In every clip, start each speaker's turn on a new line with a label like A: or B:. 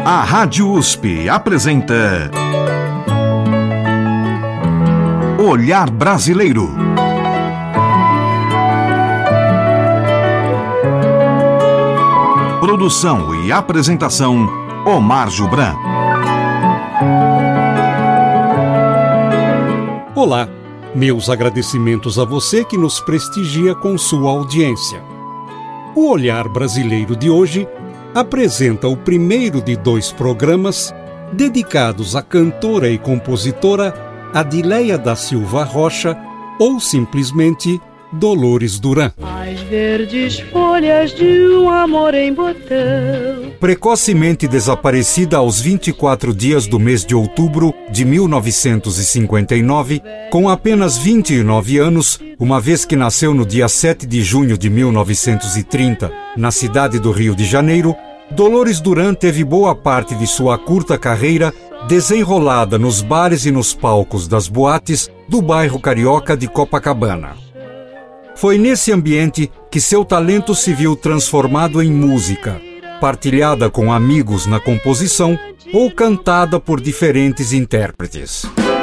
A: A Rádio USP apresenta Olhar Brasileiro. Produção e apresentação, Omar Jubran.
B: Olá, meus agradecimentos a você que nos prestigia com sua audiência. O Olhar Brasileiro de hoje apresenta o primeiro de 2 programas dedicados à cantora e compositora Adileia da Silva Rocha, ou simplesmente Dolores Duran.
C: As verdes folhas de um amor em botão.
B: Precocemente desaparecida aos 24 dias do mês de outubro de 1959, com apenas 29 anos, uma vez que nasceu no dia 7 de junho de 1930, na cidade do Rio de Janeiro, Dolores Duran teve boa parte de sua curta carreira desenrolada nos bares e nos palcos das boates do bairro carioca de Copacabana. Foi nesse ambiente que seu talento se viu transformado em música, partilhada com amigos na composição ou cantada por diferentes intérpretes.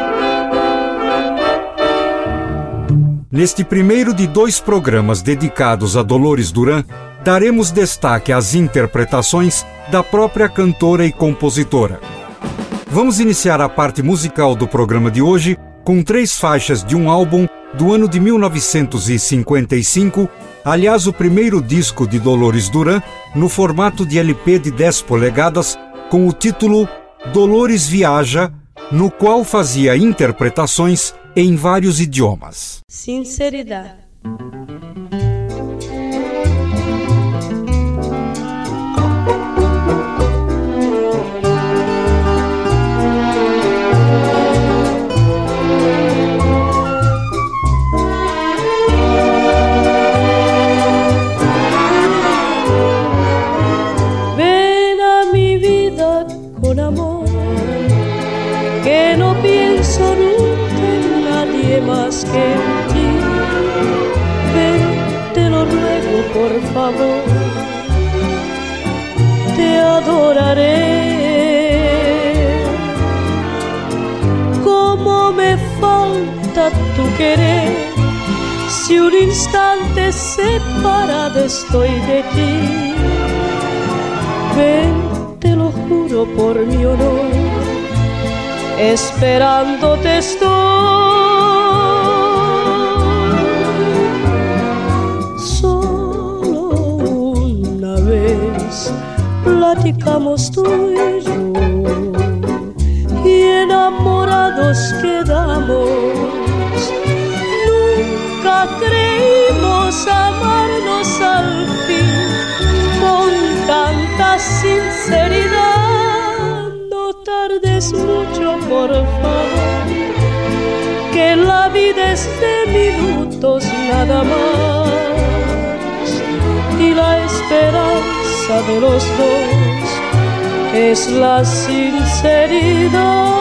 B: Neste primeiro de 2 programas dedicados a Dolores Duran, daremos destaque às interpretações da própria cantora e compositora. Vamos iniciar a parte musical do programa de hoje com 3 faixas de um álbum do ano de 1955, aliás, o primeiro disco de Dolores Duran no formato de LP de 10 polegadas, com o título Dolores Viaja, no qual fazia interpretações em vários idiomas.
C: Sinceridade. Que no pienso nunca en nadie más que en ti. Ven, te lo ruego por favor, te adoraré. Cómo me falta tu querer, si un instante separado estoy de ti. Ven, te lo juro por mi honor, esperándote estoy. Solo una vez platicamos tú y yo, y enamorados quedamos. Nunca creímos amarnos al fin con tanta sinceridad. No tardes mucho, por favor, que la vida es de minutos nada más, y la esperanza de los dos es la sinceridad.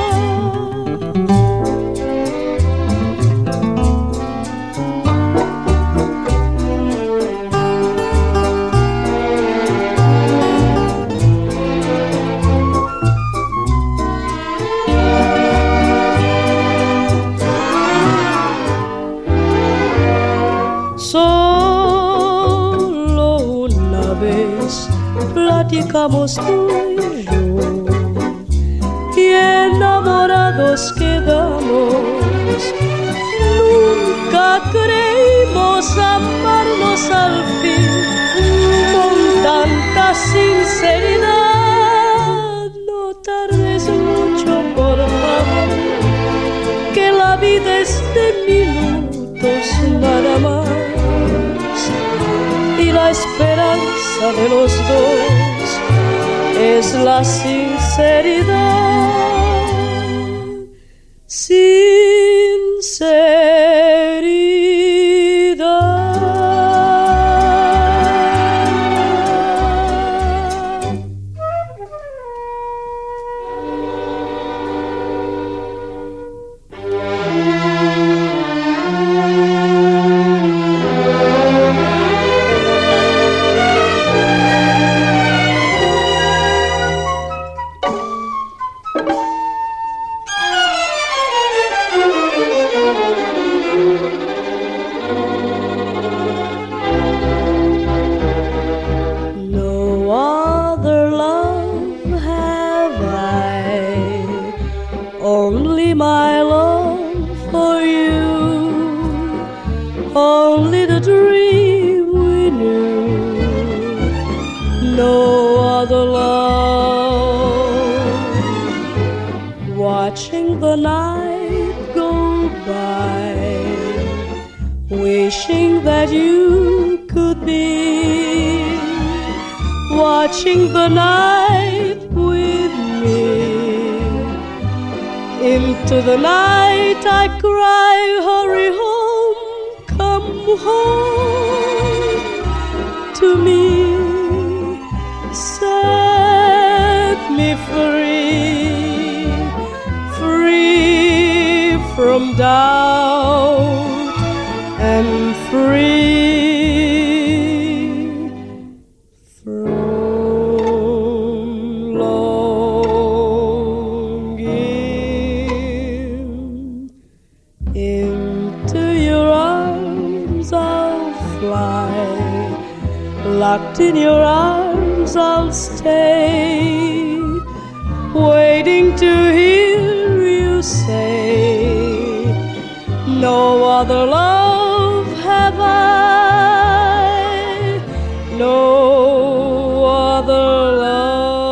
C: Platicamos tú y yo, y enamorados quedamos. Nunca creímos amarnos al fin con tanta sinceridad. No tardes mucho, por favor, que la vida es de minutos nada más, y la esperanza de los dos es la sinceridad. wishing that you could be watching the night with me. Into the night I cry, hurry home, come home to me. Set me free, free from doubt and free from longing. Into your arms I'll fly, locked in your arms I'll stay, waiting to hear you say, no other love have I, no other love.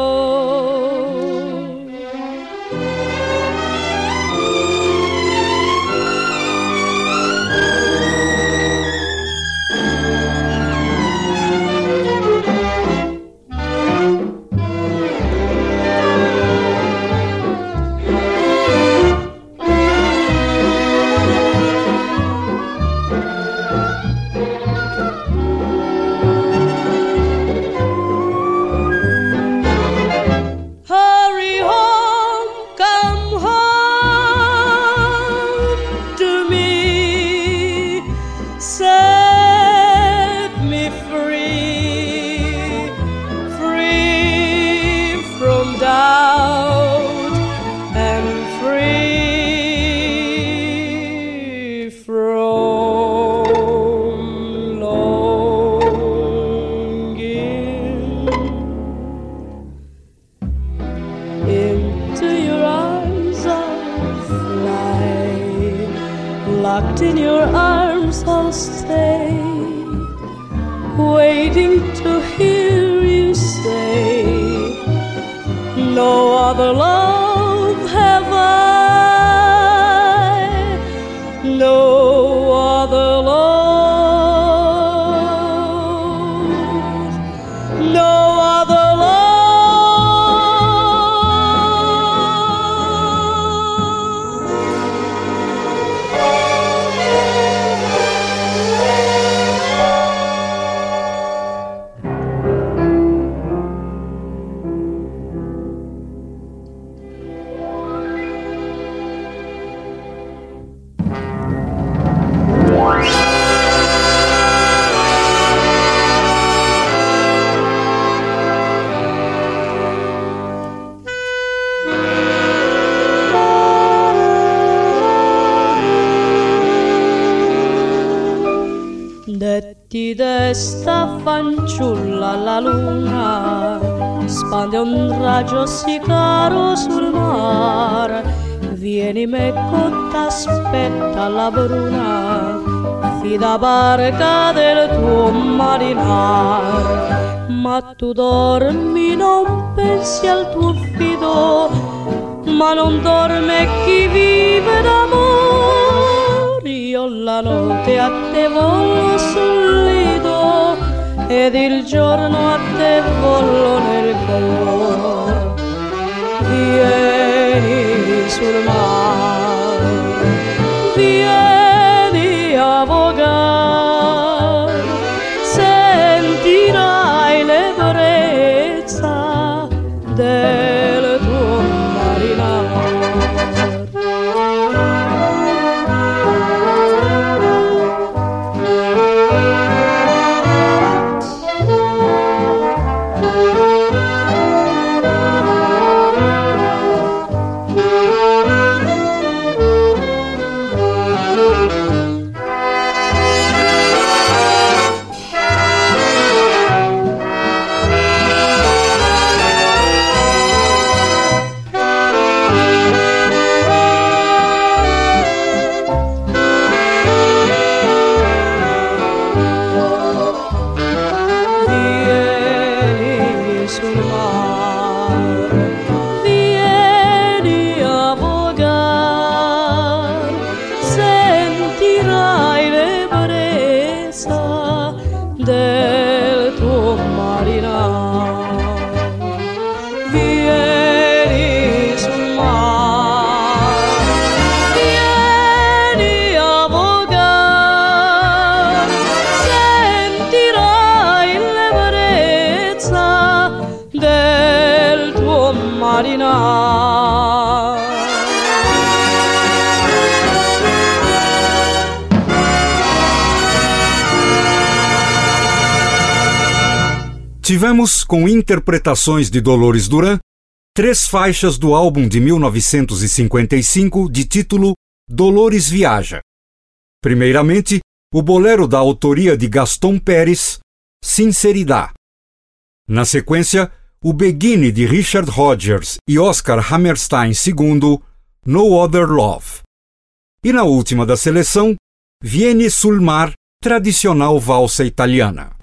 C: Locked in your arms I'll stay, waiting to hear you say, no other love have I, no other love, no other love. Detti d'esta fanciulla la luna spande un raggio sì caro sul mar. Vieni mecco t'aspetta la bruna, fida barca del tuo marinar. Ma tu dormi, non pensi al tuo fido, ma non dorme chi vive d'amore. Io la notte a te vollo sul lido ed il giorno a te vollo nel cuore. Vieni sul mare, vieni a vogare, sentirai l'ebbrezza del tuo marinare.
B: Tivemos, com interpretações de Dolores Duran, 3 faixas do álbum de 1955 de título Dolores Viaja. Primeiramente, o bolero da autoria de Gaston Pérez, Sinceridade. Na sequência, o Beguine de Richard Rodgers e Oscar Hammerstein II, No Other Love. E na última da seleção, Vieni sul mar, tradicional valsa italiana.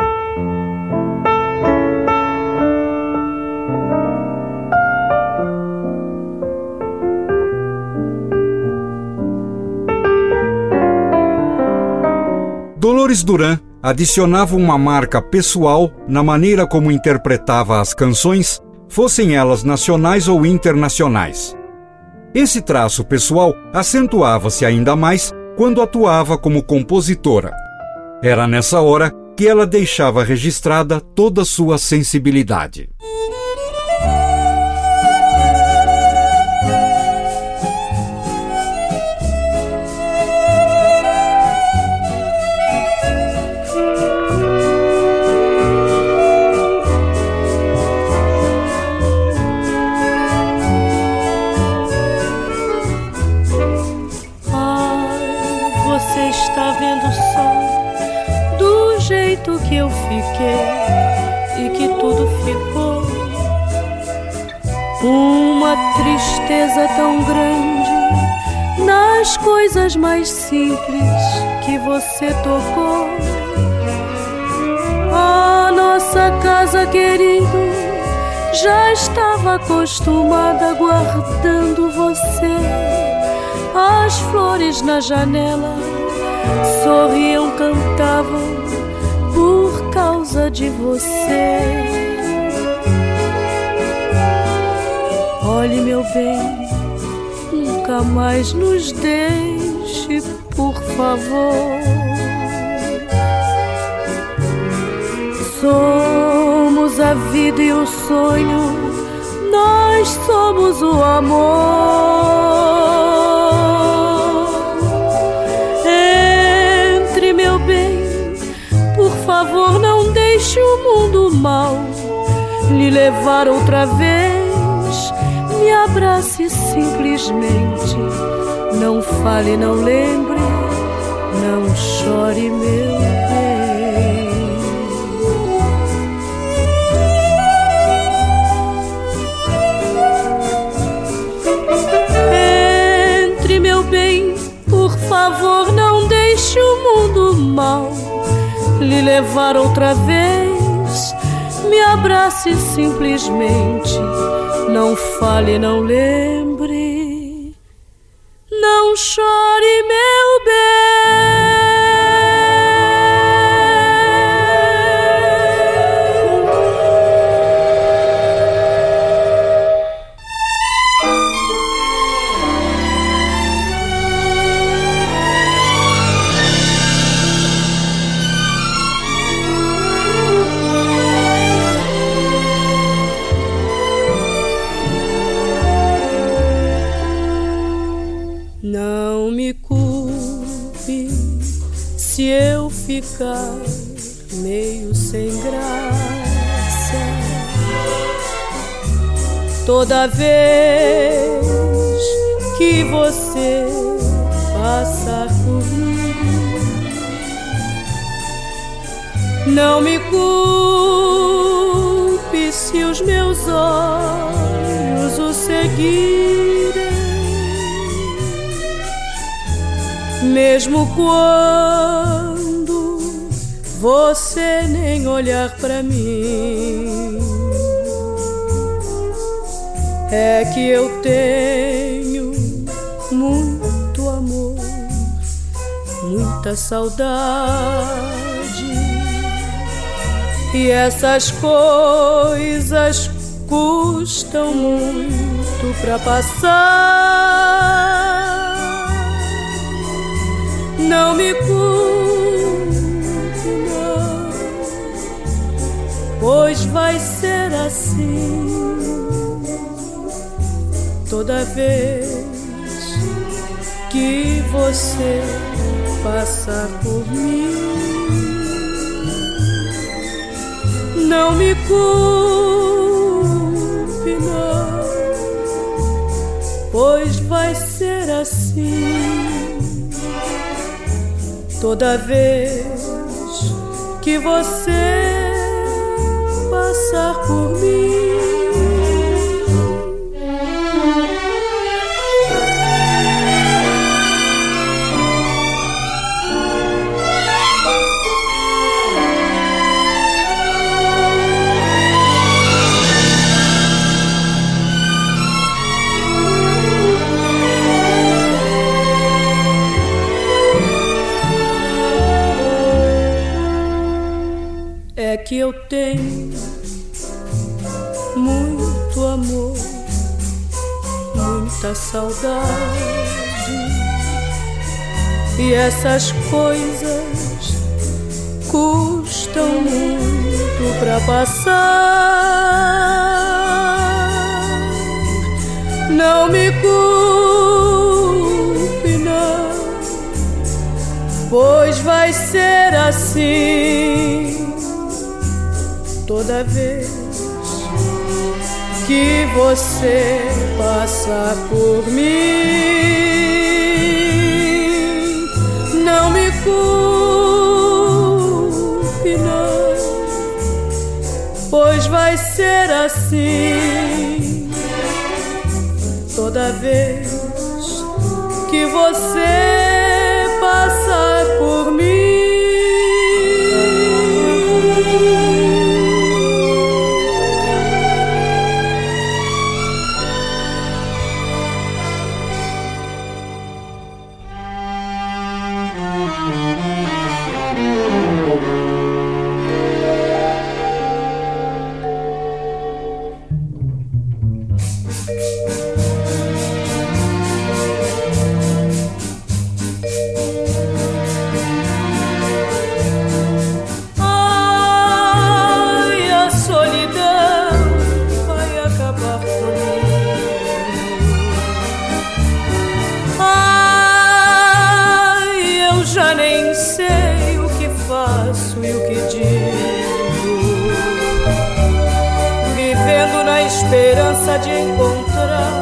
B: Dolores Duran adicionava uma marca pessoal na maneira como interpretava as canções, fossem elas nacionais ou internacionais. Esse traço pessoal acentuava-se ainda mais quando atuava como compositora. Era nessa hora que ela deixava registrada toda sua sensibilidade.
C: Que eu fiquei e que tudo ficou uma tristeza tão grande nas coisas mais simples que você tocou. A nossa casa, querido, já estava acostumada guardando você. As flores na janela sorriam, cantavam por causa de você. Olhe, meu bem, nunca mais nos deixe, por favor. Somos a vida e o sonho, nós somos o amor. Entre, meu bem, por favor, não deixe o mundo mal lhe levar outra vez. Me abrace simplesmente, não fale, não lembre, não chore, meu bem. Entre, meu bem, por favor, não deixe o mundo mal lhe levar outra vez. Me abrace simplesmente, não fale, não lembre, não chore, meu bem. Não me culpe se eu ficar meio sem graça toda vez que você passar por mim. Não me culpe se os meus olhos o seguirem, mesmo quando você nem olhar pra mim. É que eu tenho muito amor, muita saudade, e essas coisas custam muito pra passar. Não me culpe, não, pois vai ser assim toda vez que você passar por mim. Não me culpe, não, pois vai ser assim toda vez que você passar por mim. É que eu tenho muito amor, muita saudade, e essas coisas custam muito pra passar. Não me culpe, não, pois vai ser assim toda vez que você passar por mim. Não me culpe, não, pois vai ser assim toda vez que você passar por mim. Esperança de encontrar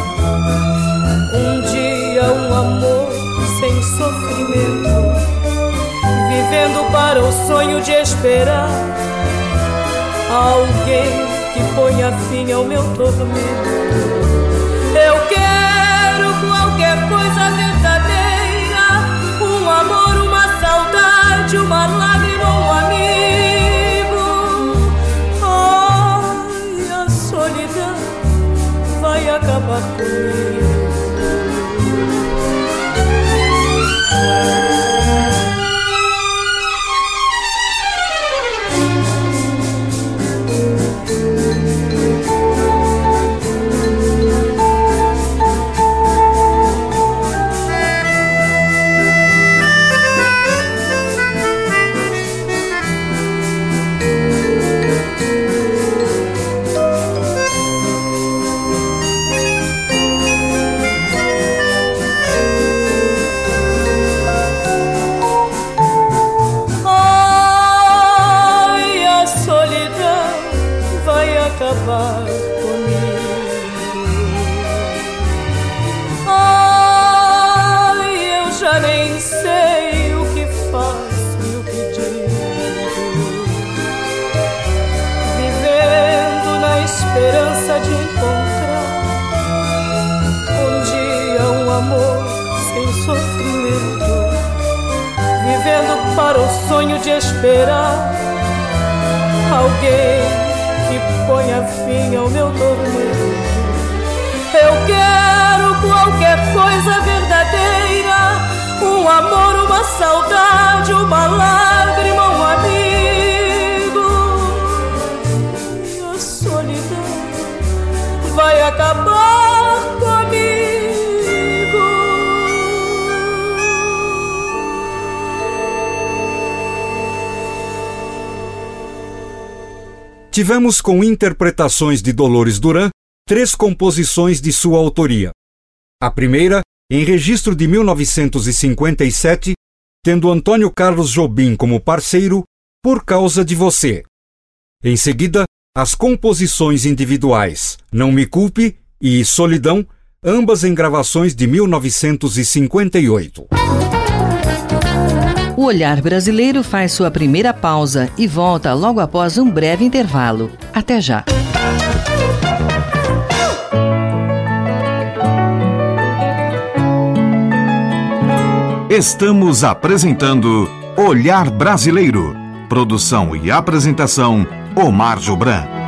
C: um dia um amor sem sofrimento, vivendo para o sonho de esperar alguém que ponha fim ao meu tormento. Eu quero qualquer coisa verdadeira, um amor, uma saudade, uma lágrima, um amigo. Vai acabar comigo. Acabar comigo. Ai, eu já nem sei o que faço e o que digo, vivendo na esperança de encontrar um dia um amor sem sofrimento, vivendo para o sonho de esperar alguém que ponha fim ao meu tormento. Eu quero qualquer coisa verdadeira, um amor, uma saudade, uma lágrima, um amigo. E a solidão vai acabar comigo.
B: Tivemos com interpretações de Dolores Duran 3 composições de sua autoria. A primeira, em registro de 1957, tendo Antônio Carlos Jobim como parceiro, Por Causa de Você. Em seguida, as composições individuais Não Me Culpe e Solidão, ambas em gravações de 1958.
D: O Olhar Brasileiro faz sua primeira pausa e volta logo após um breve intervalo. Até já!
A: Estamos apresentando Olhar Brasileiro. Produção e apresentação, Omar Jobran.